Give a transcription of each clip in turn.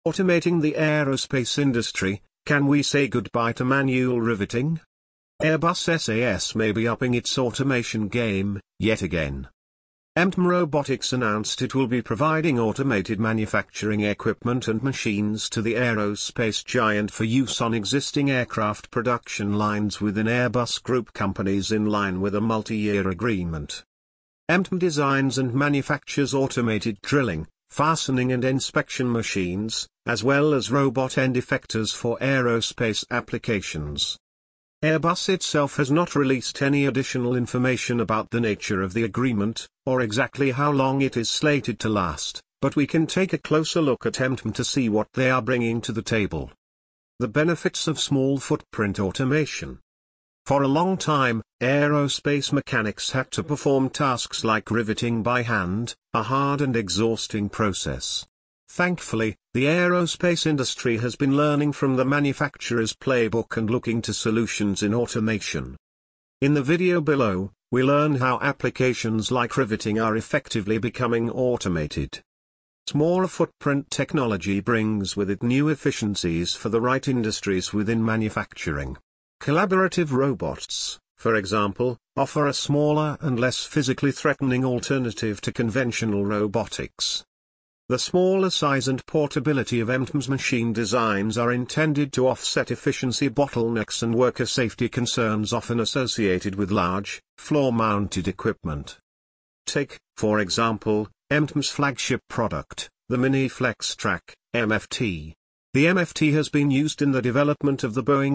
Automating the aerospace industry, can we say goodbye to manual riveting? Airbus SAS may be upping its automation game, yet again. Emtm Robotics announced it will be providing automated manufacturing equipment and machines to the aerospace giant for use on existing aircraft production lines within Airbus Group companies in line with a multi-year agreement. Emtm designs and manufactures automated drilling, fastening and inspection machines, as well as robot end effectors for aerospace applications. Airbus itself has not released any additional information about the nature of the agreement, or exactly how long it is slated to last, but we can take a closer look at Emtm to see what they are bringing to the table. The benefits of small footprint automation. For a long time, aerospace mechanics had to perform tasks like riveting by hand, a hard and exhausting process. Thankfully, the aerospace industry has been learning from the manufacturer's playbook and looking to solutions in automation. In the video below, we learn how applications like riveting are effectively becoming automated. Smaller footprint technology brings with it new efficiencies for the right industries within manufacturing. Collaborative robots, for example, offer a smaller and less physically threatening alternative to conventional robotics. The smaller size and portability of Emtm's machine designs are intended to offset efficiency bottlenecks and worker safety concerns often associated with large, floor-mounted equipment. Take, for example, Emtm's flagship product, the Mini FlexTrack, MFT. The MFT has been used in the development of the Boeing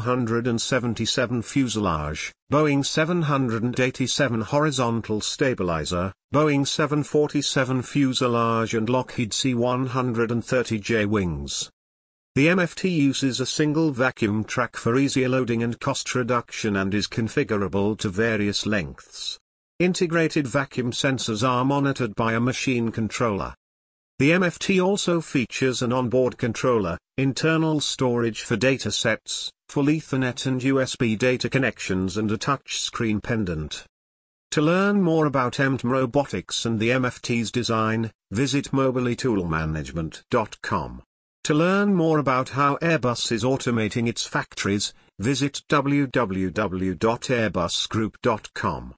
777 fuselage, Boeing 787 horizontal stabilizer, Boeing 747 fuselage and Lockheed C-130J wings. The MFT uses a single vacuum track for easier loading and cost reduction and is configurable to various lengths. Integrated vacuum sensors are monitored by a machine controller. The MFT also features an onboard controller, internal storage for data sets, full Ethernet and USB data connections and a touchscreen pendant. To learn more about Emtm Robotics and the MFT's design, visit mobilitoolmanagement.com. To learn more about how Airbus is automating its factories, visit www.airbusgroup.com.